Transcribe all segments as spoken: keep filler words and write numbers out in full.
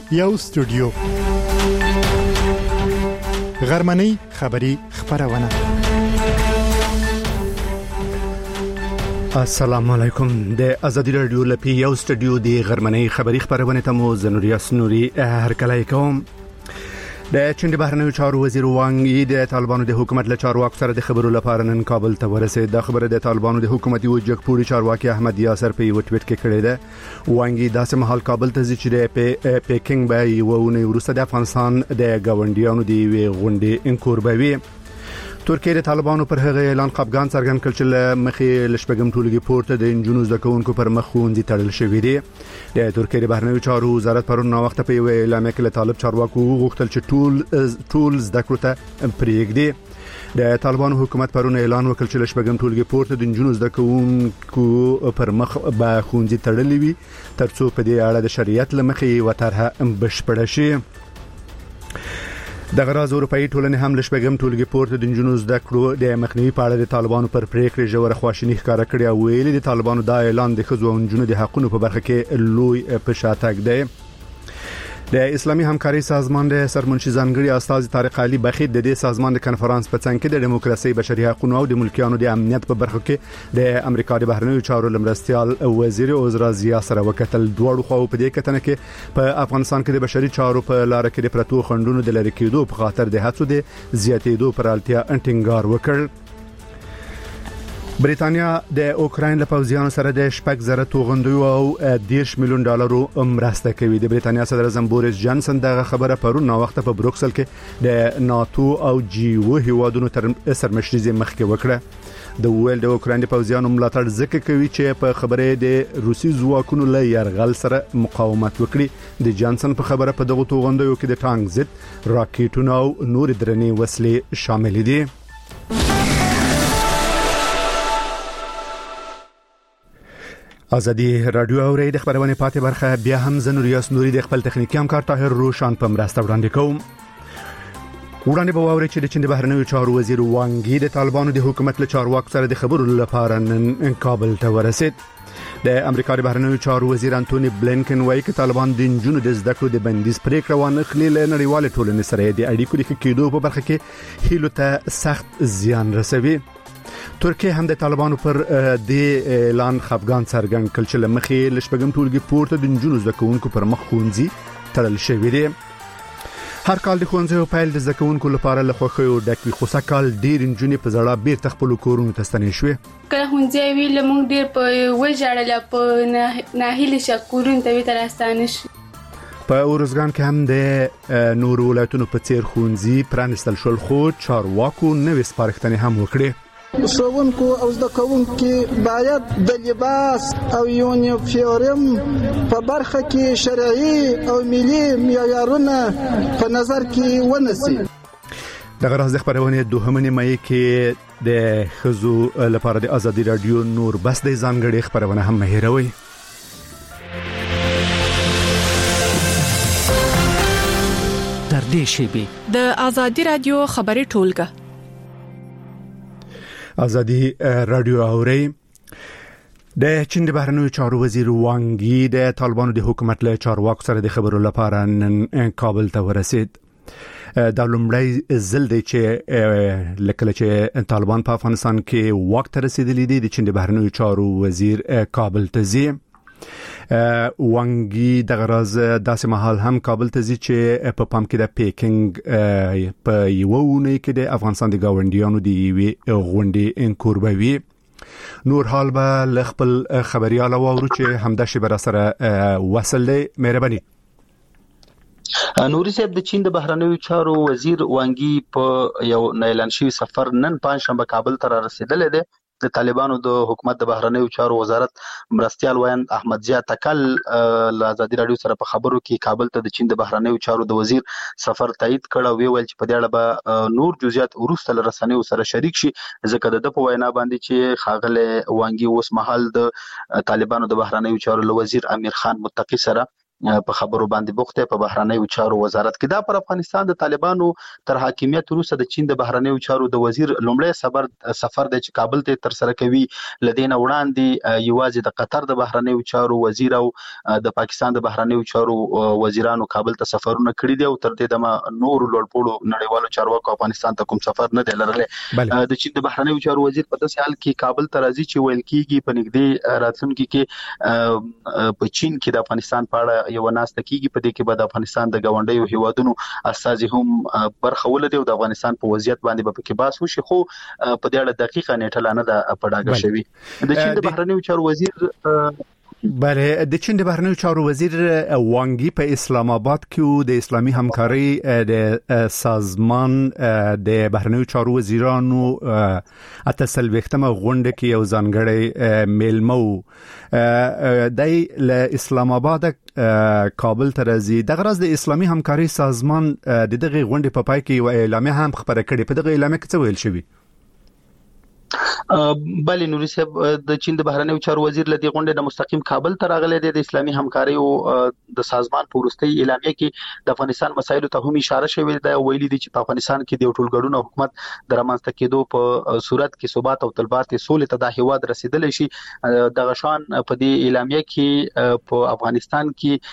یو استودیو غرمنۍ خبری خبرونه. السلام علیکم. د ازادي رادیو لپاره یو استودیو دی غرمنۍ خبری خبرونه ته مو زنوریا سنوري هر کله کوم. د چین د بهرنیو چارو وزیر وانګ یی د طالبانو د حکومت له چارواکو سره د خبرو لپاره نن کابل ته ورسید. د خبره د طالبانو د حکومتي وجګپوري چارواکي احمد یاسر په یو ټویټ کې کړی ده. وانګ یی داسې مهال کابل ته ځي چې د پیکینګ به یوونه ورسته د افغانستان د گاونډیانو دی وی غونډې انکور بوي. ترکیه د طالبانو پر هغه اعلان خپګان څرګند کړ چې مخې لشپګم ټولګي پورته د انجونو زکونکو پر مخ خوندې تړل شوې دي. د ترکیه د بهرنیو چارو وزارت پرون نو وخت په یو اعلان کې طالب چارواکو غوښتل چې ټول ټول زکړو ته پریږدي. د طالبانو حکومت پرون اعلان وکړ چې لشپګم ټولګي پورته د انجونو زکونکو پر مخ به خوندې تړلې وي ترڅو په دې اړه د شریعت لمخې و طرحه بشپړه شي. د غراز اروپאי ټولنې هم لشپګم ټولګي پورته د جنوز د کړو د مخنیوي په اړه د طالبانو پر پریکړې جوړه خواشینی ښکارا کړې او ویلي د طالبانو دا اعلان د خزو او جنونو د حقونو په برخه کې لوی په شاتګ دی. د اسلامي همکاري سازمان د سرمنشي ځانګړي استاد طارق علي بخید د دې سازمان د کنفرانس په څنګ کې د دیموکراسي بشري حقوقو او د ملکیانو د امنیت په برخه کې د امریکا د بهرنیو چارو لمرستيال وزیر عزرا زیا سره وکتل. دوړو خو په دې کتنه کې په افغانستان کې د بشري چارو په لار کې د پرتو خندونو د لری کېدو په خاطر د هڅو د زیاتېدو پر اړتیا انټینګار وکړ. بریتانیا د اوکراین له پوځیانو سره د شپږ زره توغندیو او دیرش میلیون ډالرو مرسته کوي. د بریتانیا صدر اعظم بوریس جانسن دغه خبره پرون نو وخت په بروکسل کې د ناتو او جی او هیوادونو تر سرمشريزي مخکې وکړه. د ویل د اوکراین د پوځیانو ملاتړ ځکه کوي چې په خبره د روسي ځواکونو له يرغل سره مقاومت وکړي. د جانسن په خبره په دغه توغندیو کې د ټانک ضد راکټونو او نور درنې وسلې شامل دي. ازادي رادیو اوري د خبرونه پاتې برخه بیا هم زنوریا سنوري د خپل تخنیکی همکار طاهر روشان په مرسته وړاندې کوم. وړاندې به واوري چې د چین د بهرنیو چارو وزیر وانګ یی د طالبانو د حکومت له چارواکو سره د خبرو لپاره نن کابل ته ورسید. د امریکا د بهرنیو چارو وزیر انټونی بلینکن وايي چې طالبان د جنونو د زده کړو د بندیز پریکړه وانه خلیل نړیوال ټولنې سره د اړیکو د کېدو په برخه کې هیلو ته سخت زیان رسوي. ترکیه هم د طالبانو پر د اعلان خپګان څرګند کړ چې لمخې لشپګم ټولګي پورته د جنونو زکونکو پر مخ خونځي تړل شوی دی. هر کال د خونځو پیل د زکونکو لپاره لخوا یو ډک وي خو سکهال ډیر انجونی په زړه بیر تخپل کورونو ته ستنې شوې. کله خونځي وی لمون ډیر په وځړل په ناهیل شکورون ته وی ترستانه شي. په اورزګان کې هم د نور ولایتونو په څیر خونځي پرانستل شول خو چارواکو نوې سپارښتنې هم وکړي. ښوونکو او زده کوونکو باید د لباس او یونیفورم په برخه کې شرعي او ملي معیارونه په نظر کې ونیسي. دغه راز د خبرونه دوهمه نیمه کې د خزو لپاره د ازادي رادیو نور بس د ځانګړي خبرونه هم مهیروي. تر دې شی د ازادي رادیو خبري ټولګه ازادي رادیو اوري. د چین د بهرنیو چارو وزیر وانګ یی د طالبانو د حکومت له چارواکو سره د خبرو لپاره نن کابل ته ورسید. د لومړی ځل دی چې لکه چې طالبان په افغانستان کې وخت رسیدلی دی د چین د بهرنیو چارو وزیر کابل ته ځي. وانګي د غراز داسې محل هم کابل ته ځي چې په پام کې د پیکینګ په یوونه کې د افغانستان د گاونډیانو دی وی غونډې انکور بوي. نور حال به خپل خبرياله وورو چې همدا شی بر سره وصل دی. مهرباني نوري صاحب د چین د بهرنیو چارو وزیر وانګي په یو اعلان شوی سفر نن پنځشنبه کابل ته رسیدلی دی. د طالبانو د حکومت د بهرنیو چارو وزارت مرستيال وایند احمد زیا تکل له ازادي رادیو سره په خبرو کې کابل ته د چین د بهرنیو چارو د وزیر سفر تایید کړ او ویل چې په دې اړه به نور جزئیات ورسته لرسنیو سره شریک شي ځکه د په وینا باندې چې خاغله وانګي اوس محل د طالبانو د بهرنیو چارو وزیر امیر خان متقی سره په خبرو باندې بوخته په بهرنیو چارو وزارت کې. دا پر افغانستان د طالبانو تر حاکمیت وروسته د چین د بهرنیو چارو د وزیر لومړی سفر سفر د کابل ته تر سره کوي. لدينا وړاندې یوازې د قطر د بهرنیو چارو وزیر او د پاکستان د بهرنیو چارو وزیرانو کابل ته سفرونه کړي دي او تر دې دمه نور لوړپوړو نړیوالو چارواکو افغانستان ته کوم سفر نه دی لرلی. د چین د بهرنیو چارو وزیر په داسې حال کې کابل ته راځي چې ویل کیږي په نږدې راتلونکي کې په چین کې د افغانستان په اړه یو ناسته کیږي. په دې کې به د افغانستان د ګاونډیو هیوادونو استازي هم برخه ولري او د افغانستان په وضعیت باندې به پکې بحث وشي، خو په دې اړه دقیقه نیټه نه ده په ډاګه شوی. د چین د بهرنیو چارو وزیر بله د چین د بهرنیو چارو وزیر وانګي په اسلام آباد کې د اسلامي همکاري د سازمان د بهرنیو چارو وزیرانو اتسل وختمه غونډه کې یو ځانګړی میلمو د اسلام آباد کابل ته راځي. د غرض د اسلامي همکاري سازمان د دغه غونډې په پای کې یو اعلامیه هم خبره کړې. په دغه اعلامیه کې څه ویل شوی؟ بلې نوري صاحب د چین د بهرنیو چارو وزیر لدی غونډه د مستقیم کابل ته راغلی دی. د اسلامي همکاري او د سازمان په وروستي اعلامیه کې د افغانستان مسایلو ته هم اشاره شوې ده. ویلي دي چې په افغانستان کې د ټولګړونو حکومت د رامنځته کېدو په صورت کې ثبات او تلبات سولې ته د هیواد رسیدل شي. د غشان په دې اعلامیه کې په افغانستان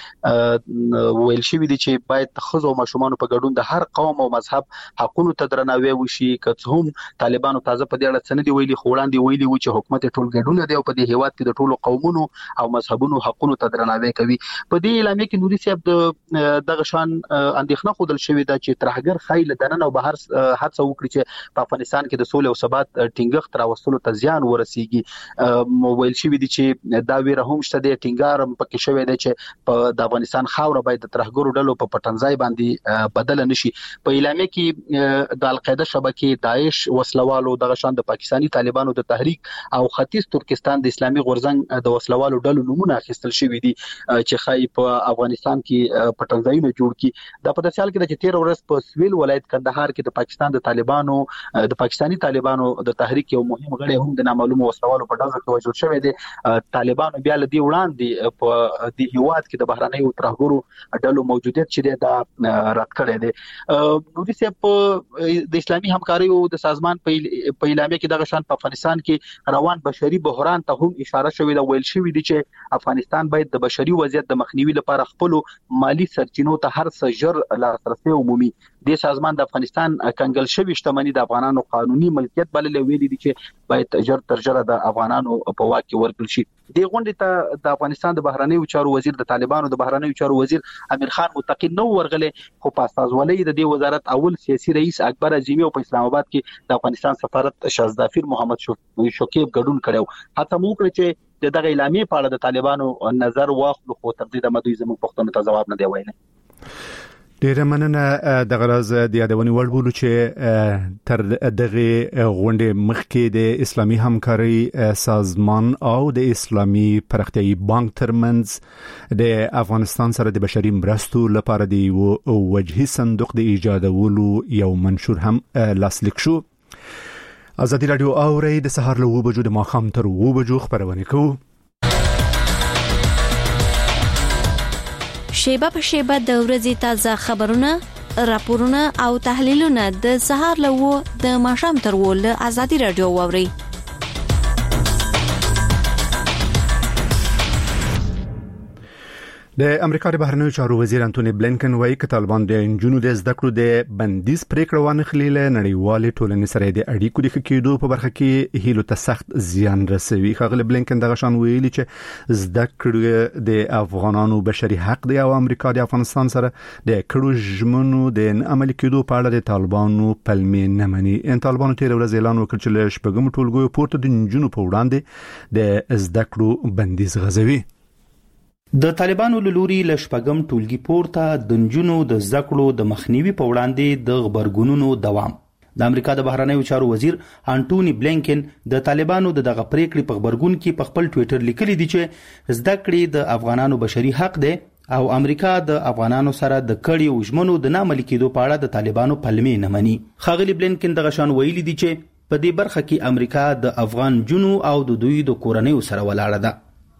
کې ویل شوی دي چې باید خزو او ماشومان په ګډون د هر قوم او مذهب حقوقو ته درناوی وشي. که هم طالبانو تازه په دې اړه څه نه دی ویلي، خو وړاندې ویلي و چې حکومت ټول ګډون دی او په دې هیواد کې د ټولو قومونو او مذهبونو حقوقو ته درناوی کوي. په دې اعلامیه کې نوري صاحب د دغه شان اندېښنه خودل شوې ده چې ترهګر خیل دننه او بهر هڅه وکړي چې په افغانستان کې د سولې او ثبات ټینګښت راوستلو ته زیان ورسیږي. ویل شوی دي چې دا ویره هم شته د ټینګار پکې شوی دی چې په د افغانستان خاوره باید د ترهګرو ډلو په پټنځای باندې بدل نشي. په اعلامیه کې د القاعده شبکې، داعش وسلوالو، دغه شان د پاکستاني طالبانو د تحریک او ختیځ ترکستان د اسلامي غورځنګ د وسلوالو ډلو نمونه اخیستل شوی دي چې خای په افغانستان کې پټنځایونه جوړ کړي. دا په داسې حال کې چې تیر ورځ په سویل ولایت کندهار کې د پاکستان د طالبانو د پاکستاني طالبانو د تحریک یو مهم غړی هم د نامعلومو وسلوالو په ډزو کې وژل شوی دی. طالبانو بیا لدی وړاندې په دې هیواد کې د بهرنیو ترهګرو ډلو موجودیت چې دا رد کړی دی. نوري صاحب د اسلامي همکاري او د سازمان په اعلامیه کې دغه شان په افغانستان کې روان بشري بحران ته هم اشاره شوې ده. ویل شوی دی چې افغانستان باید د بشري وضعیت د مخنیوي لپاره خپل مالی سرچینو ته هر څه ژر لاسرسي عمومي. د سازمان د افغانستان کنګل شوی شتمنۍ د افغانانو قانوني ملکیت بللې ویلي دي چې باید ژر تر ژره د افغانانو په واک کې ورکړل شي. د غونډې ته د افغانستان د بهرنیو چارو وزیر د طالبانو د بهرنیو چارو وزیر امیر خان متقی نو ورغله، خو په استازولۍ د دې وزارت اول سیاسي رئیس اکبر عظیمی او په اسلام آباد کې د افغانستان سفارت شازدافیر محمد شوکیب ګډون کړو. هڅه مو وکړه چې دغه اعلامیه په اړه د طالبانو نظر واخلو، خو تر دې د مدوی زموږ پښتنو ته جواب نه دی ویلی. ډیره مننه. د غرض د یادونې وړ بولو چې تر دغه غونډې مخکې د اسلامي همکاري سازمان او د اسلامي پرختیايي بانک ترمنځ د افغانستان سره د بشري مرستو لپاره د وجهي صندوق د ایجادولو یو منشور هم لاسلیک شو. ازادي رادیو اوري د سهار له اوه بجو د ماښام تر اوه بجو خبرونه کوي. شیبه په شیبه د ورځې تازه خبرونه، راپورونه او تحلیلونه د سهار له اوه د ماښام تر اوه له ازادي رادیو اوري. د امریکا د بهرنیو چارو وزیر انټونی بلینکن وايي چې طالبان د انجونو د زده کړو د بندیز پریکړه ونه خلیل نړیوال ټولنې سره د اړیکو د کېدو په برخه کې هیلو ته سخت زیان رسوي. خغل بلینکن دغه شان ویلي چې زده کړو د افغانانو بشري حق دی او امریکا د افغانستان سره د کړو ژمنو د عملي کېدو په اړه د طالبانو پلمې نه مني. ان طالبانو تیر ورځ اعلان وکړ چې له شپږم ټولګیو پورته د انجونو په وړاندې د زده کړو بندیز غځوي. د طالبانو لوري له شپږم ټولګي پورته د نجونو د زکړو د مخنیوي په وړاندې د خبرګونونو دوام. د امریکا د بهرنیو چارو وزیر انټونی بلینکن د طالبانو د دغه پریکړې په خبرګون کې په خپل ټوئیټر لیکلي دي چې زده کړې د افغانانو بشري حق دی او امریکا د افغانانو سره د کړي وژمنو د نامعلي کېدو په اړه د طالبانو پلمې نه مني. خاغلی بلینکن دغه شان ویلي دي چې په دې برخه کې امریکا د افغان جنو او د دوی د کورنیو سره ولاړه ده.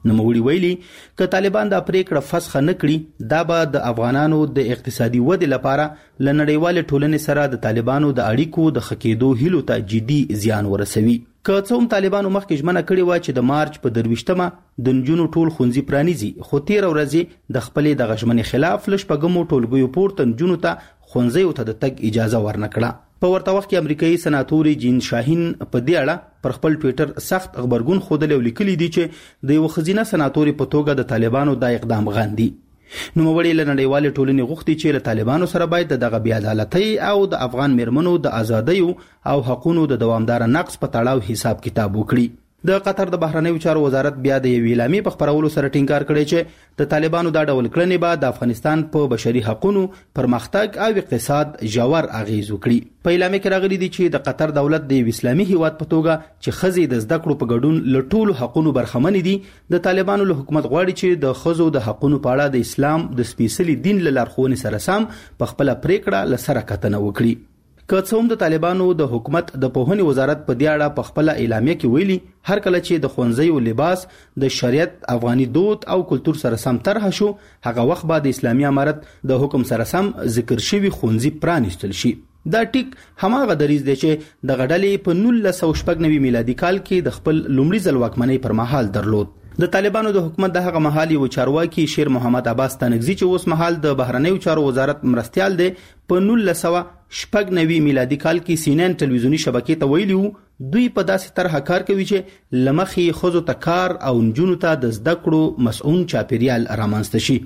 نوموړي ویلي ک طالبان د پریکړه فسخ نه کړي دا به د افغانانو د اقتصادي ودې لپاره لنړیوال ټولنې سره د طالبانو د اړیکو د خکېدو هیلو ته جدي زیان ورسوي. که څه هم طالبانو مخکې ژمنه کړې وه چې د مارچ په درویشتمه د نجونو ټول ښوونځي پرانیزي، خو تېره ورځې د خپلې دغه ژمنې خلاف له شپږمو ټولګیو پورته نجونو ته ښوونځیو ته د تګ اجازه ورنه کړه. په ورته وخت کې امریکایي سناتوري جین شاهین په دې اړه پر خپل ټویټر سخت خبرګون ښودلی او لیکلي دي چې د یوه ښځینه سناتوري په توګه د طالبانو دا اقدام غندي. نوموړي له نړیوالې ټولنې غوښتي چې له طالبانو سره باید د دغه بې عدالتۍ او د افغان میرمنو د ازادیو او حقونو د دوامداره نقض په تړاو حساب کتاب وکړي. د قطر د بهرنیو چارو وزارت بیا د یوې اعلامیې په خپرولو سره ټینګار کړی چې د طالبانو دا ډول کړنې به د افغانستان په بشري حقونو، پرمختګ او اقتصاد ژور اغیز وکړي. په اعلامیه کې راغلي دي چې د قطر دولت د یو اسلامي هیواد په توګه چې ښځې د زده کړو په ګډون له ټولو حقونو برخمنې دي، د طالبانو له حکومت غواړي چې د ښځو د حقونو په اړه د اسلام د سپېڅلي دین له لارښوونې سره سم په خپله پریکړه له سره کتنه وکړي. که څه هم د طالبانو د حکومت د پوهنې وزارت په دې اړه په خپله اعلامیه کې ویلي هر کله چې د ښوونځیو لباس د شریعت، افغاني دود او کلتور سره سم طرحه شو، هغه وخت به د اسلامي امارت د حکم سره سم ذکر شوي ښوونځي پرانیستل شي. دا ټیک هماغه دریځ دی چې دغه ډلې په نولس سوه شپږ نوي میلادي کال کې د خپل لومړي ځل واکمنۍ پر مهال درلود. د طالبانو د حکومت د هغه مهال یو چارواکي شیر محمد عباس تنگزي چې اوس مهال د بهرنیو چارو وزارت مرستیال دی، په نولس سوه شپږ نوي میلادي کال کې سی ان ان ټلویزیوني شبکې ته ویلي وو دوی په داسې طرحه کار کوي چې لمخې ښځو ته کار او نجونو ته د زده کړو مسؤون چاپیریال رامنځته شي.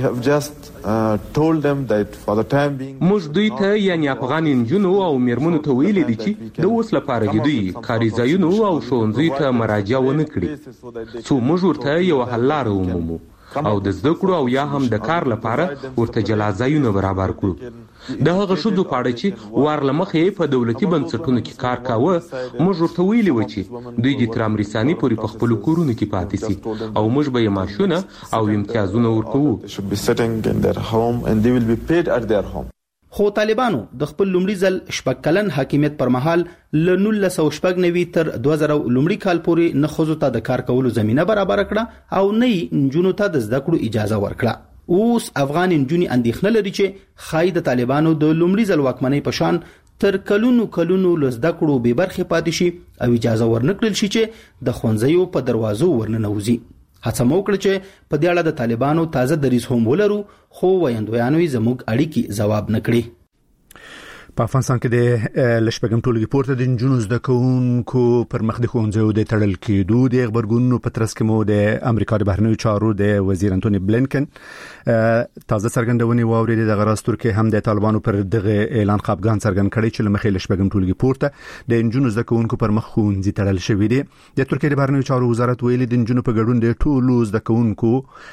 موږ دوی ته یعنی افغان نجونو او میرمنو ته ویلي دي چې د اوس لپاره دې دوی کاري ځایونو او ښوونځیو ته مراجعه ونه کړي، څو موږ ورته یوه حل لاره ومومو او د زده کړو او یا هم د کار لپاره ورته جلا ځایونه برابر کړو. د هغه ښځو په اړه چې وار له مخې په دولتي بنسټونو کې کار کاوه، موږ ورته ویلي وو چې دوی دې تر امرساني پورې په خپلو کورونو کې پاتې سي او موږ به یې معاشونه او امتیازونه ورکوو. خو طالبانو د خپل لومړي ځل شپږ کلن حاکمیت پر مهال له نولس سوه شپږ نوي تر دوه زره لومړي کال پورې نه ښځو ته د کار کولو زمینه برابر کړه او نه یې نجونو ته د زده کړو اجازه ورکړه. اوس افغان نجونې اندېښنه لري چې ښایي د طالبانو د لومړي ځل واکمنۍ په شان تر کلونو کلونو له زده کړو بې برخې پاتې شي او اجازه ورنکړل شي چې د ښوونځیو په دروازو ورننوځي. هڅه مو وکړه چې په دې اړه د طالبانو تازه دریځ هم ولرو، خو ویاندویانو یې زموږ اړیکې ځواب نه کړي. په افغانستان کې د لشپږم ټولګي پورته د نجونو زده کوونکو پر مخ د ښوونځیو د تړل کېدو د غبرګونونو په ترڅ کې مو د امریکا د بهرنیو چارو د وزیر انټوني بلینکن تازه څرګندونې واورېدې. دغه راز ترکیه هم د طالبانو پر دغه اعلان خپګان څرګند کړی چې لمخې لشپږم ټولګي پورته د نجونو زده کوونکو پر مخ ښوونځي تړل شوي دي. د ترکیه د بهرنیو چارو وزارت ویلي د نجونو په ګډون د ټولو زده کوونکو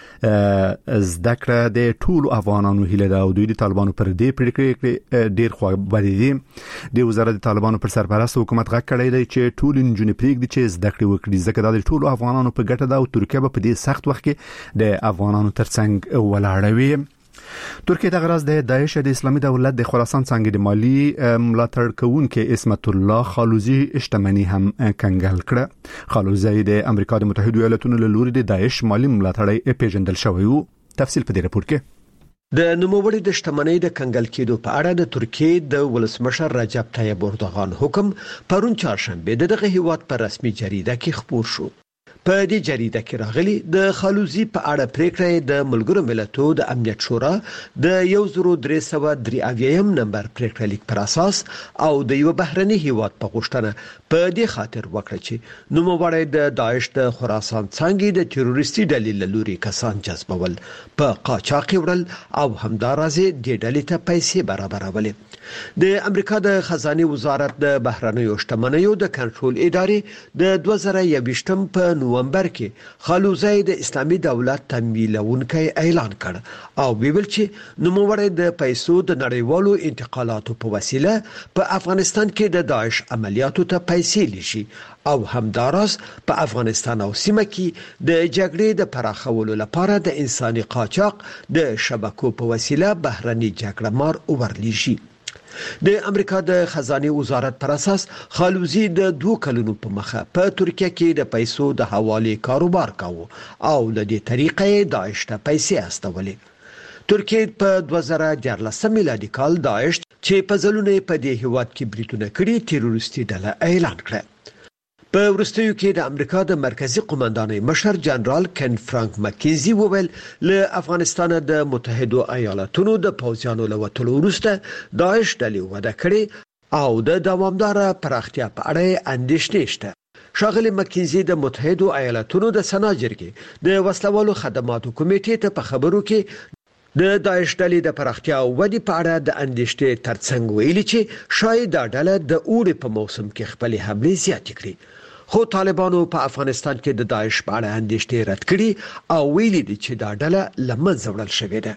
زده کړه د ټولو افغانانو هیله ده او دوی د طالبانو پر دې پریکړې ډېر خوا بلې دي. د وزارت د طالبانو پر سرپرست حکومت غږ کړی دی چې ټول نجونې پرېږدي چې زده کړې وکړي، ځکه دا د ټولو افغانانو په ګټه ده او ترکیه به په دې سخت وخت کې د افغانانو ترڅنګ ولاړه وي. ترکیه دغه راز د داعش د اسلامي دولت د خراسان څانګې د مالی ملاتړ کوونکي اسمت الله خالوزي شتمني هم کنګل کړه. خالوزي د امریکا د متحده ایالاتونو له لوري د داعش مالی ملاتړ پیژندل شوی وو. تفصیل په دې راپور کې. د نوموړي د شتمنۍ د کنګل کېدو په اړه د ترکیې د ولسمشر رجب طیب اردوغان حکم پرون چهارشنبه د دغه هیواد پر رسمي جریده کې خپور شو. په دې جریده کې راغلي د خالوزي په اړه پریکړه د ملګرو ملتونو د امنیت شورا د یو زرو درې سوه درې اویایم نمبر پریکړه لیک پر اساس او د یو بهرني هیواد په غوښتنه په دې خاطر وکړه چې نوموړی د داعش د خراسان څنګه د تروریستي ډلې لوري کسان جذبول، په قاچاق وړل او همدارازه د ډلې ته پیسې برابرولې. د امریکا د خزانه وزارت د بهرنیو شتمنیو د کنټرول ادارې د دوه زره یوویشتم په نومبر کې خالوزي د اسلامي دولت تمویلونکی اعلان کړ او ویل چې نوموړی د پیسو د نړیوالو انتقالاتو په وسیله په افغانستان کې د داعش عملیاتو ته پیسې لشي او همداراز په افغانستان او سیمه کې د جګړې د پراخولو لپاره د انساني قاچاق د شبکو په وسیله بهرني جګړه مار ورلیږي. د امریکا د خزانه وزارت پر اساس خالوزی د دوه کلونو په مخه په ترکیه کې د پیسو د حواله کاروبار کاوه او له دې طریقې داعش ته پیسې استولې. ترکیه په دوه زره دیارلس میلادي کال داعش چې په ځلونه په دې هیواد کې بریټونه کړي تروریستي ډله اعلان کړه. په وروستیو کې د امریکا د مرکزی قومندانۍ مشر جنرال کن فرانک مکینزي وویل له افغانستان د متحده ایالاتونو د پوځیانو له وټلو وروسته داعش ډلې وده کړې او د دوامدار پراختیا په اړه اندېښنې شته. شاغلی مکینزي د متحده ایالاتونو د سنا جرګې د وسلوالو خدماتو کمیټې ته په خبرو کې د داعش ډلې د پراختیا او ودی په اړه د اندېښنې ترڅنګ ویلي چې شاید دا ډله د اوړي په موسم کې خپل حمله زیاتې کړي. خو طالبانو په افغانستان کې د داعش په اړه اندېښنې رد کړي او ویلي دي چې دا ډله له منځه وړل شوې ده.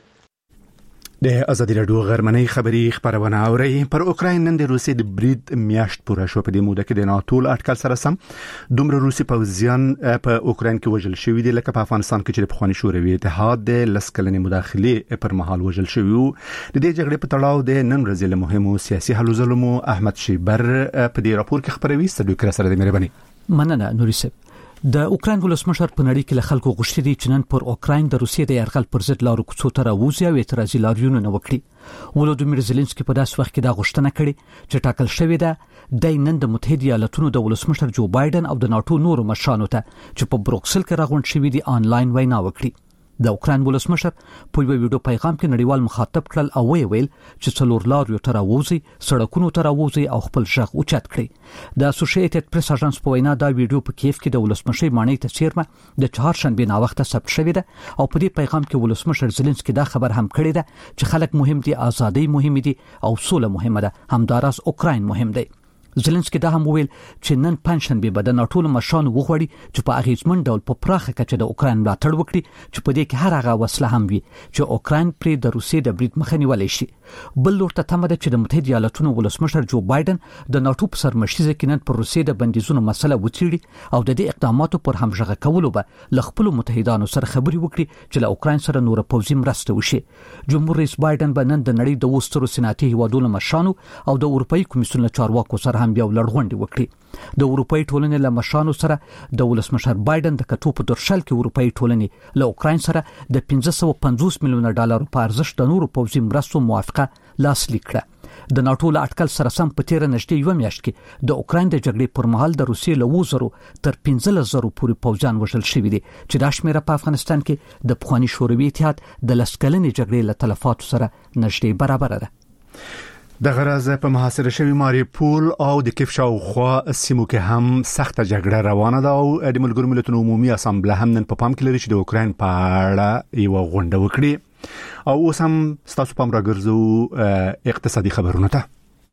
د ازادي راډیو غرمنۍ خبری خبرونه اوري. پر اوکراین نن د روسي د برید میاشت پوره شو. په دې موده کې د ناتو اټکل سره سم دومره روسي پوځیان په اوکراین کې وژل شوي دي لکه په افغانستان کې چې په خواني شوروي اتحاد د لسکلنې مداخله پر مهال وژل شوی وو. د دې جګړې په تړاو د نن ورځې له مهمو سیاسي هلو ځلو احمد شیبر په دې راپور کې خبروي. ستاسو کړه سره د مهرباني مننه نوري صاحب. د اوکراین ولسمشر په نړۍ کې له خلکو غوښتي دي چې نن پر اوکراین د روسیې د یرغل پر ضد لارو کوڅو ته راوځي او اعتراضي لاریونونه وکړي. ولودیمیر زيلنسکي په داس وخت کې دا غوښتنه کړې چې ټاکل شوې ده د نن د متحده ایالاتونو د ولسمشر جو بایدن او د ناتو نورو مشرانو ته چې په بروکسل کې راغونډ شوي دي آنلاین وینا وکړي. د اوکراین ولسمشر په یو ویډیو پیغام کې نړیوال مخاطب کړل او ویل چې څلور لاریو ته راوځي، سړکونو ته راوځي او خپل ژغ اوچت کړي. د اسوسییټډ پریس اژانس په وینا دا ویډیو په کیف کې د ولسمشر مانۍ ته چیرمه د چهارشنبه نا وخت ثبت شوې ده او په دې پیغام کې ولسمشر زيلنسکي دا خبر هم کړی ده چې خلک مهم دي، ازادي مهم دي او سوله مهمه ده، همداراز اوکراین مهم دی. زيلنسکي دا هم ویل چې نن پنځشنبه به د ناتو مشران وغوړي چې په اغیزمن ډول په پراخه کچه د اوکراین ملاتړ وکړي چې په دې کې هر هغه وسله هم وي چې اوکراین پرې د روسیې د برید مخه نیولای شي. بل لور ته تمه ده چې د متحده ایالاتونو ولسمشر جو بایدن د ناتو په سرمشيزه کې نن پر روسیې د بندیزونو مسله وڅېړي او د دې اقداماتو پر همغږي کولو به ل خپل متحدانو سره خبري وکړي چې له اوکراین سره نور پوځي مرسته وشي. جمهور رئیس بایدن به نن د نړۍ د وسترو سناتي هیوادونو مشرانو او د اروپאי کمیسیون چارواکو سره هم بیا لړغونډي وکړي. د اروپאי ټولنې له مشرانو سره د ولسمشر بایدن د کتو په درشل کې اروپאי ټولنې له اوکراین سره د پنځه سوه پنځوس میلیونه ډالر په ارزښت د نورو پوځي مرستو موافقه لاسلیک کړه. د ناتو له اټکل سره سم په تیر نږدې یو میاشت کې د اوکراین د جګړې پر مهال د روسیې له وزرو تر پنځلس زره پورې پوځیان وژل شوي دي چې دا شمیره په افغانستان کې د پخواني شوروي اتحاد د لسکلنې جګړې له تلفاتو سره نږدې برابر ده. د غرض په محاصره شوی ماریپول او د کیف شاوخوا سیمو کې هم سخته جګړه روانه ده او د ملګرو ملتونو عمومي اسامبله هم نن په پام کې لري چې د اوکراین په اړه یو غونډه وکړي. او اوس هم ستاسو پام راګرځو اقتصادي خبرونه ته.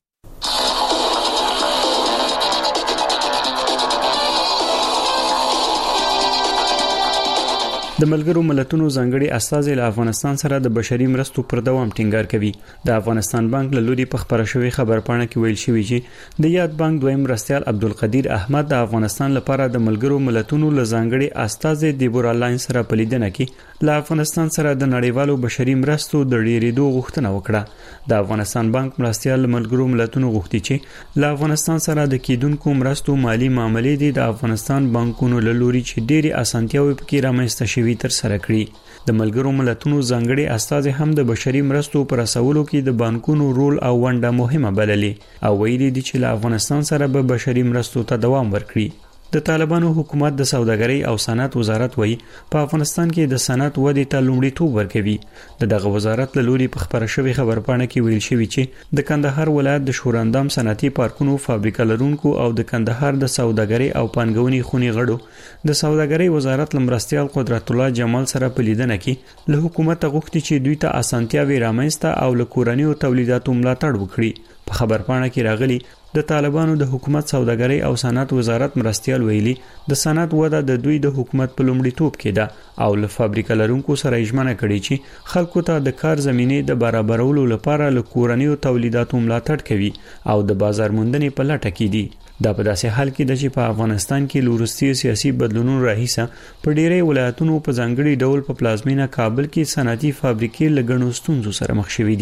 د ملګرو ملتونو ځانګړي استازي له افغانستان سره د بشري مرستو پر دوام ټینګار کوي. د افغانستان بانک له لوري په خبره شوی خبرپاڼه کې ویل شوی چې د یاد بانک دویم مرستیال عبدالقدیر احمد د افغانستان لپاره د ملګرو ملتونو له ځانګړي استازي دیبورا لاین سره په لیدنه کې له افغانستان سره د نړیوالو بشري مرستو د ډیرېدو غوښتنه وکړه. د افغانستان بانک مرستیال ملګرو ملتونو غوښتي چې له افغانستان سره د کیدونکو مرستو مالی معاملې دي د افغانستان بانکونو له لوري چې ډېری اسانتیاوې پکې رامنځته شوي تر سره کړي. د ملګرو ملتونو ځانګړي استازي هم د بشري مرستو پر رسولو کې د بانکونو رول او ونډه مهمه بللې او ویلي دي چې له افغانستان سره به بشري مرستو ته دوام ورکړي. د طالبانو حکومت د سوداګرۍ او صنعت وزارت وایي په افغانستان کې د صنعت ودې ته لومړیتوب ورکوي. د دغه وزارت له لوري په خبره شوی خبرپاڼه کې ویل شوی چې د کندهار ولایت د شوراندام صنعتي پارکونو فابریکه لرونکو او د کندهار د سوداګرۍ او پانګونې خونې غړو د سوداګرۍ وزارت لمرستیال قدرت الله جمال سره په لیدنه کې له حکومت غوښتي چې دوی ته اسانتیاوې رامنځته او له کورنیو تولیداتو ملاتړ وکړي. په خبرپاڼه کې راغلي د طالبانو د حکومت سوداګرۍ او صنعت وزارت مرستیال ویلي د صنعت وده د دوی د حکومت په لومړیتوب کې ده او له فابریکه لرونکو سره ژمنه کړې چې خلکو ته د کار زمینې د برابرولو لپاره له کورنیو تولیداتو ملاتړ کوي او د بازار موندنې په لټه کې دي. دا په داسې حال کې ده چې په افغانستان کې لورستي سیاسي بدلونونو راهیسه په ډیری ولایتونو په ځانګړي ډول په پلازمینه کابل کې صنعتي فابریکې لګڼو ستونزو سره مخ شوې دي.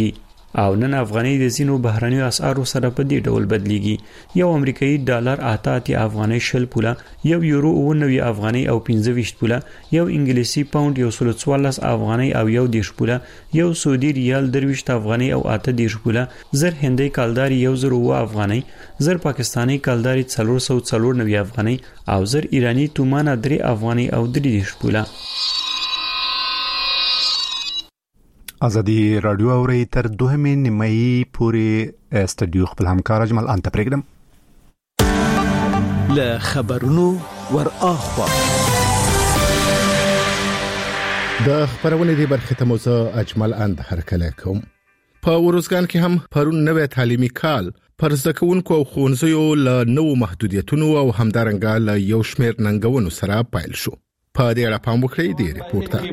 او نن افغاني د زینو بهرنیو اسعارو سره په دې ډول بدلیږي. یو امریکایي ډالر اته افغاني شل پوله، یو یورو نوي افغاني او پنځه ویشت پوله، یو انګلیسي پاوند یو سل څوارلس افغاني او یو دیش پوله، یو سعودي ریال درویشت افغاني او اته دیش پوله، زر هندي کالداري یو زر و افغاني، زر پاکستاني کالداري څلور سو څلور نوي افغاني او زر ایرانی تومان درې افغاني او درې دیش پوله. ازادي رادیو اوري تر دوهمې نیمایي پورې استډیو خپل همکار اجمل انت پروګرام له خبرونو ور اخوا د خبرونه دی برخه ته موزه اجمل اند هرکله کوم. په ورزګان کې هم پرون نوې تعلیمي کال پر زکونکو او خونځیو له نوو محدودیتونو او همدارنګه له یو شمېر ننګونو سره پایل شو. په دې اړه پام وکړئ د ریپورت ته.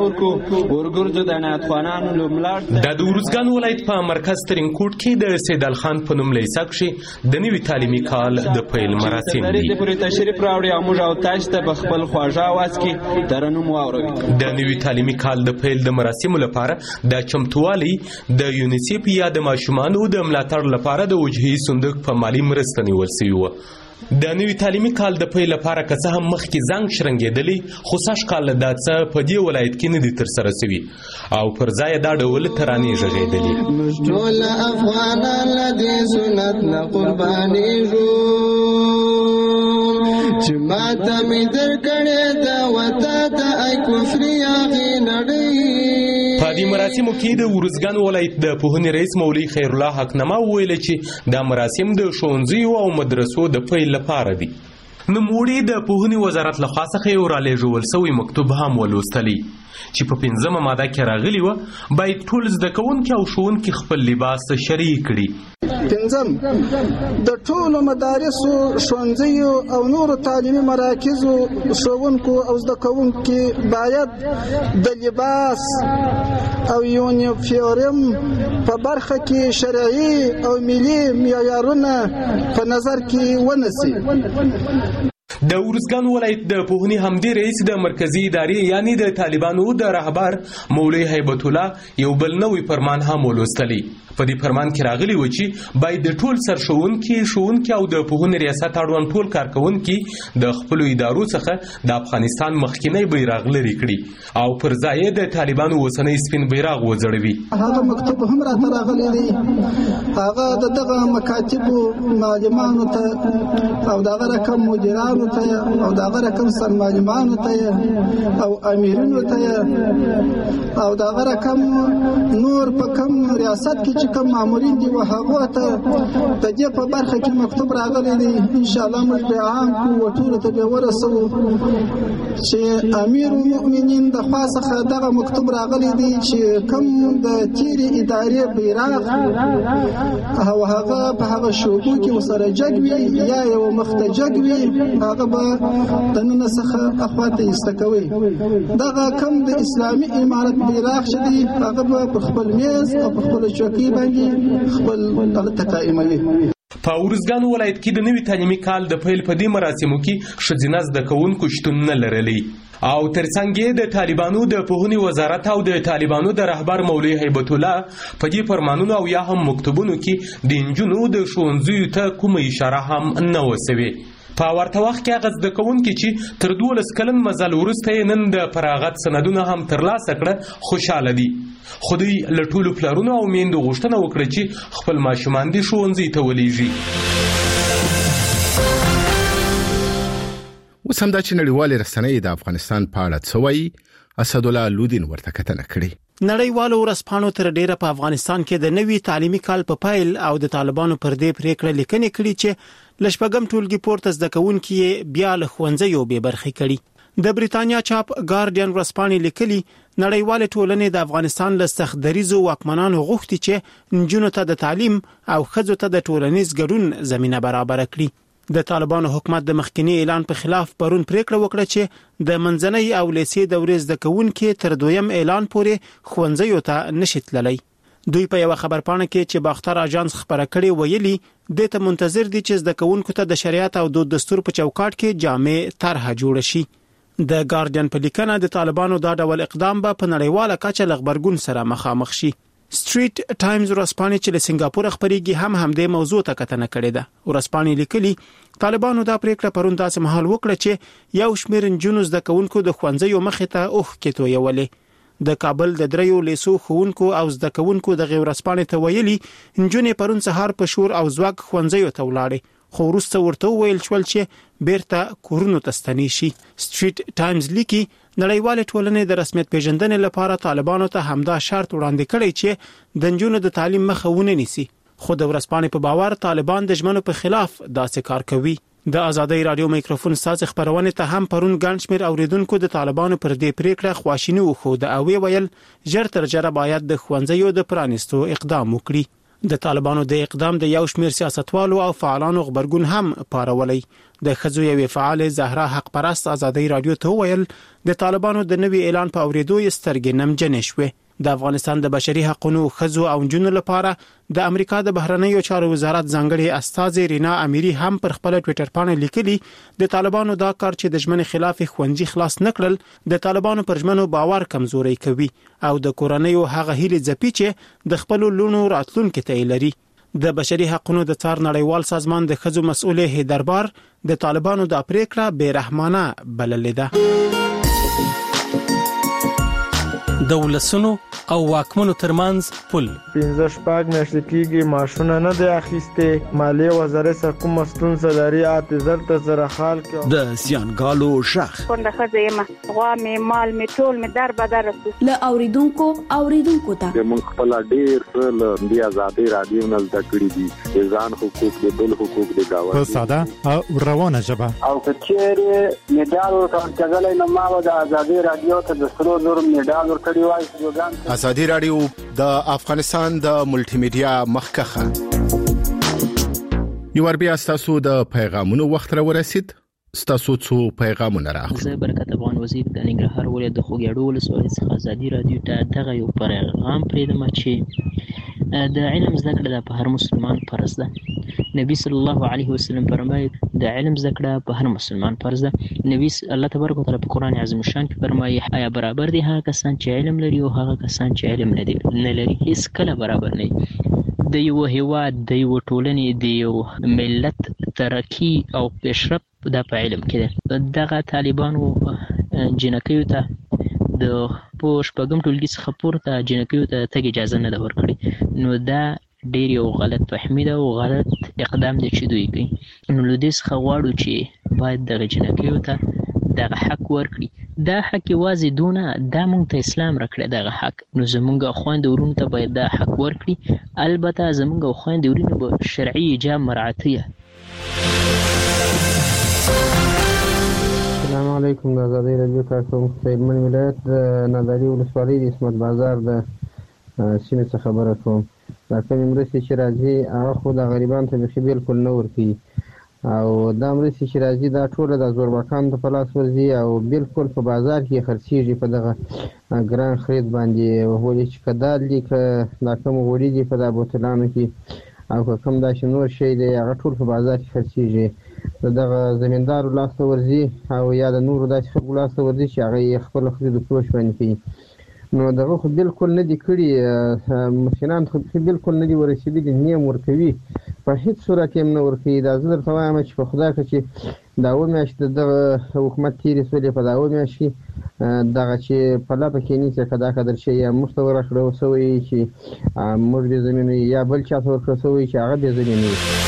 د ورزګان ولایت په مرکز ترینکوټ کې د سیدال خان په نوم لیسه کې د نوي تعلیمي کال د پیل مراسم دي. د پوره تشریف راوړي او موږ او تاسو ته په خپل خواږه आवाज کې ترنم واوروي. د نوي تعلیمي کال د پیل د مراسمو لپاره د چمتووالي د یونیسف یا د ماشومانو د ملاتړ لپاره د وجهي صندوق په مالی مرسته نیول شوی و. د نوي تعلیمي کال د پیل لپاره که څه هم مخکې زنګ شرنګېدلی خو سږ کال دا څه په دې ولایت کې نه دي ترسره شوي او پر ځای دا ډول ترانې غږېدلې. موږ ټول افغانان له دې سنت نه قربانېږو چې ماته مې درکړې ده وته ته ای کفر یاغې نړۍ. په دې مراسمو کې د ورزګان ولایت د پوهنې رئیس مولوي خیر الله حقنما وویل چې دا مراسم د ښوونځیو او مدرسو د پیل لپاره دي. نوموړي د پوهنې وزارت لخوا څخه یو رالیږل شوی مکتوب هم ولوستلی چې په پنځمه ماده کې راغلی و باید ټول زده کوونکي او ښوونکي خپل لباس شرعي کړي. پنځم د ټولو مدارسو ښوونځیو او نورو تعلیمي مراکزو ښوونکو او زده کوونکي باید د لباس او یونیفورم په برخه کې شرعي او ملي معیارونه په نظر کې ونیسي. د ورزګان ولایت د پوهنې همدې رئیس د مرکزی ادارې یعنی د طالبانو د رهبر مولوی هیبت الله یو بل نوې فرمان هم ولوستلی. په دې فرمان کې راغلی و چې باید د ټول سرښوونکي ښوونکي او د پوهنې ریاست اړوند ټول کارکوونکي د خپلو ادارو څخه د افغانستان مخکینی بیرغ لرې کړي او پر ځای د طالبانو اوسنی سپین بیرغ وځړوي. هغه مکتوب هم راته راغلی دی، هغه د دغه مکاتبو معلمانو ته او دغه رقم مدیرانو ته او دغه رقم سرمعلمانو ته او امیرینو ته او دغه رقم نور په کم ریاست کې چې کوم مامورین دي و هغه ته د دې په برخه کې مکتوب راغلی دی. ان شاء الله موږ به عام کو ټول ته به ورسو چې امیر المؤمنین د خاصه دغه مکتوب راغلی دی چې کوم د تیری ادارې بیرغ او هغه په هغه شوبو کې وسره جګوي یا یو مخته جګوي هغه به د نن څخه اخواته استکوي. دغه کوم د اسلامي امارت بیرغ شدي هغه په خپل میز او په خپل چوکۍ باندې خپل دغه تقایموي. په ورزګان ولایت کې د نوي تعلیمي کال د پیل په دې مراسمو کې ښځینه زده کوونکو شتون نه لرلی او ترڅنګ د طالبانو د پوهنې وزارت او د طالبانو د رهبر مولوی هیبت الله په دې فرمانونو او یا هم مکتوبونو کې د انجونو د ښوونځیو ته کومه اشاره هم نه وسوي. په ورته وخت کې هغه زده کوونکي چې تر دولس کلن مزل وروسته یې نن د فراغت سندونه هم ترلاسه کړه خوشحاله دي. خو دوی له ټولو پلرونو او میندو غوښتنه وکړه چې خپل ماشومان دې ښوونځي ته ولېږي. اوس همدا چې نړیوالې رسنۍ د افغانستان په اړه څه وایي، اسدالله لودین ورته کتنه کړې. نړیوالو ورځپاڼو تر ډیره په افغانستان کې د نوي تعلیمي کال په پایل او د طالبانو پر دې پریکړه لیکنې کړې چې لشپګم ټولګي پورته زده کوونکي بیا له ښوونځیو بې برخې کړي. د بریتانیا چاپ ګارډین ورځپاڼې لیکلي نړیوال ټولنې د افغانستان له سختدریزو واکمنانو غوښتي چې نجونو ته د تعلیم او ښځو ته د ټولنیز ګډون زمينه برابر کړي. د طالبانو حکومت د مخکنی اعلان په خلاف پرون پریکړه وکړه چې د منځنۍ او لیسې دورې زده کوونکي تر دویم اعلان پورې ښوونځیو ته نشي تللی. دوی په یو خبرپاڼه کې چې باختر اژانس خبره کړې ویلي د ته منتظر دي چې زده کوونکو ته د شریعت او د دستور په چوکاټ کې جامع طرحه جوړ شي. د ګارډین په لیکنه د طالبانو دا ډول اقدام به په نړیواله کچه له غبرګون سره مخامخ شي. سټریټ ټایمز ورځپاڼه چې له سنگاپور خبريږي هم همدې موضوع ته کتنه کړې ده. ورځپاڼه لیکلي طالبانو دا پریکړه پرون داسې مهال وکړه چې یو شمېر نجونو زده کوونکو د ښوونځیو مخې ته اوښ کې تویولې. د کابل د دریو لیسو ښوونکو او زده کوونکو د ورځپاڼې ته ویلي نجونې پرون سهار په شور او ځواک ښوونځیو ته ولاړې، خو وروسته ورته ویل شول چې بیرته کورونو ته ستنې شي. سټریټ ټایمز لیکي نړیوال ټولنې د رسمیت پیژندنې لپاره طالبانو ته همدا شرط وړاندې کړی چې د نجونو د تعلیم مخه ونه نیسي، خو د ورځپاڼې په باور طالبان د ژمنو په خلاف داسې کار کوي. د ازادۍ رادیو میکروفون ساز خبرونه ته هم پرون ګڼ شمېر اوریدونکو د طالبانو پر دې پریکړه خواشینی وښوده او ویل ژر تر ژره باید د ښوونځیو د پرانیستو اقدام وکړي. د طالبانو د اقدام د یو شمېر سیاستوالو او فعالانو غبرګون هم پارولي. د ښځو یوې فعال زهرا حق پرست ازادۍ رادیو ته ویل د طالبانو د نوي اعلان په اوریدو یې سترګې نمجنې شوې. د افغانستان د بشري حقوقو ښځو او نجونو لپاره د امریکا د بهرنیو چارو وزارت ځانګړي استاذ رینا امیری هم پر خپل ټوئیټر باندې لیکلي د طالبانو دا کار چې د ژمنې خلاف ښوونځي خلاص نکړل د طالبانو پر ژمنو باور کمزوري کوي او د کورنیو هغه هیلې ځپي چې د خپل لونو راتلونکو ته لري. د بشري حقوقو د څار نړیوال سازمان د ښځو مسؤل هیدربار د طالبانو د پریکړه بے رحمانه بللې ده. د ولسونو او واکمنو ترمنځ پل پنځه شپږ میاشتې کېږي معاشونه نه دی اخیستې. مالیې وزارت څخه کومه ستونزه لري اته زر ته زره خال کې د زیانګالو شخ څنګه ښځه یم غوا مې مال مې ټول مې در بدر رسو له اوریدونکو اوریدونکو ته موږ خپل ډیر له دې ازادي رادیو نه زده کړی دي ځان حقوق د بل حقوق د گاوه په ساده او روانه ژبه او کچېره میډال ورکړل نو ما د ازادي رادیو ته د سرو زر میډال ورکړی وای. ازادي رادیو د افغانستان د ملټي میډیا مخکخه یو ور بیا تاسو د پیغامونو وخت را ورسید. ستاسو څو پیغامونه راغلي. زه برکت افغان وزیر د ننګرهار ولایت د خوګیاړو ولسوالۍ څخه ازادي رادیو ته دغه یو پیغام پرېږدم چې د علم زده کړه په هر مسلمان فرض ده. نبی صلی الله علیه وسلم فرمایي د علم زده کړه په هر مسلمان فرض ده. نبی الله تبارک وتعالى په قران عظیم شان کې فرمایي آیا برابر دي هغه کسان چې علم لري او هغه کسان چې علم نه دي نه لري؟ هیڅ کله برابر نه. د یو هیواد د یو ټولنې د یو ملت ترقی او پیشرفت دا په علم کې ده. دغه طالبانو جنکیو ته د پوش پګم ټولګي څخه پورته جنکیو ته تګ اجازه نه ده ورکړي، نو دا ډیر یو غلط فهمي ده او غلط اقدام دی چې دوی کوي. نو له دې څخه غواړو چې باید دغه جنکیو ته دغه حق ورکړي. دا حق یوازې دونه دا مونږ ته اسلام راکړی دغه حق، نو زمونږ خویندې ورونو ته باید دا حق ورکړي. البته زمونږ خویندې ورونو به شرعي حجاب مراعاتیه. السلام علیکم. د ازادۍ رادیو کارکونکو په هلمند ولایت د نادعلي ولسوالۍ د عصمت بازار د سیمې څخه خبره کوم. دا کومې مرستې چې راځي هغه خو د غریبانو ته بیخي بالکل نه ورکوي او دا مرستې چې راځي دا ټوله د زورباکانو ته په لاس ورځي او بالکل په بازار کې خرڅېږي په دغه ګران خرید باندې. ولې چې که دال دي که دا کوم غوړي دي په دا بوتلانو کې او که کوم داسې نور شی دی هغه ټول په بازار کې خرڅېږي. د دغه زمیندارو لاس ته ورځي او یا د نورو داسې خلکو لاس ته ورځي چې هغه یې خپل خرید و فروش باندې کوي. نو دغه خو بالکل نه دي کړي، مسکینان خو بالکل نه دي ورسېدلي، نیم ورکوي په هیڅ صورت یې نه ورکوي. دا زه درته وایم چې په خدای که چې دا اووه میاشتې د دغه حکومت تېرې شولې په دا اووه میاشت کې دغه چې په لپه کې نیسي که دا قدر شی یا موږ ته ورکړی شوی چې موږ بې زمینه یا بل چا ته ورکړی شوی چې هغه بې زمینه وي.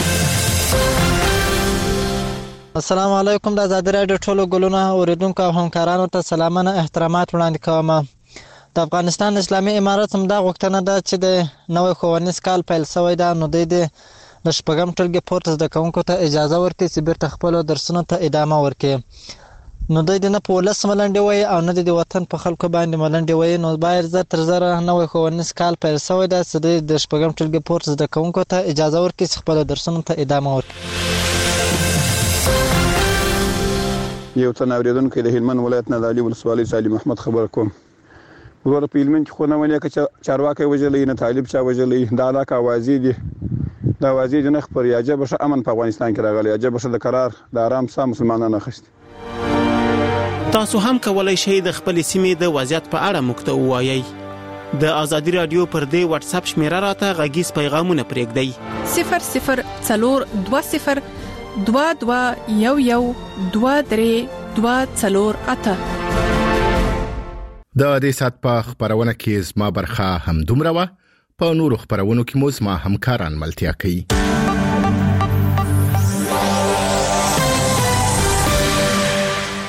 السلام علیکم. د ازادي رادیو ټولو ګلونه اوریدونکو او همکارانو ته سلامونه احترامات وړاندې کوم. د افغانستان اسلامي امارت هم دا غوښتنه ده چې د نوی ښوونیز کال پیل شوی ده، نو دوی د د شپږم ټولګي پورته زده کوونکو ته اجازه ورکړي چې بیرته خپلو درسونو ته ادامه ورکړي. نو دوی د نه په ولس ملنډې وایي او نه د وطن په خلکو باندې ملنډې وایي. نو باید زر تر زره نوی ښوونیز کال پیل شوی ده چې دوی د شپږم ټولګي پورته زده کوونکو ته اجازه ورکړي چې خپلو درسونو ته ادامه ورکړي. یو تن اوریدونکو د هلمند ولایت نادعلي ولسوالۍ علي محمد خبر کوم. ورور په هلمند کې خو نه ونی که چارواکي وجلې نه طالب چا وجلې دا علاقه اوازې دي دا اوازې د نخ پر یاجه بشه امن په افغانستان کې راغلی یاجه بشه د قرار د آرام سا مسلمانانو اخیستي. تاسو هم کولای شئ د خپل سیمې د وضعیت په اړه موږ ته ووایئ. د ازادي رادیو پر دې واتس اپ شمیره راته غږیز پیغامونه پرېږدئ صفر صفر څلور دوه صفر دوه دوه یو یو دوه درې دوه څلور اته. د دې سات په خبرونه کې زما برخه هم دومره وه. په نورو خبرونو کې مو زما همکاران ملتیا کوي.